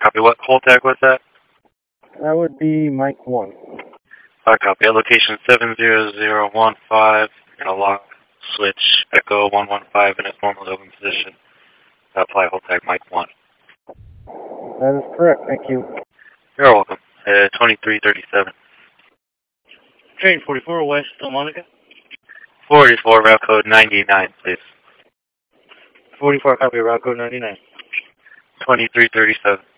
copy. What hold tag was that? That would be Mike 1. Hard copy. At location 70015, gonna lock switch Echo 115 in its normally open position. Apply hold tag Mike 1. That is correct, thank you. You're welcome. 2337. Train 44 West Monica. 44, route code 99, please. 44, copy, route code 99. 2337.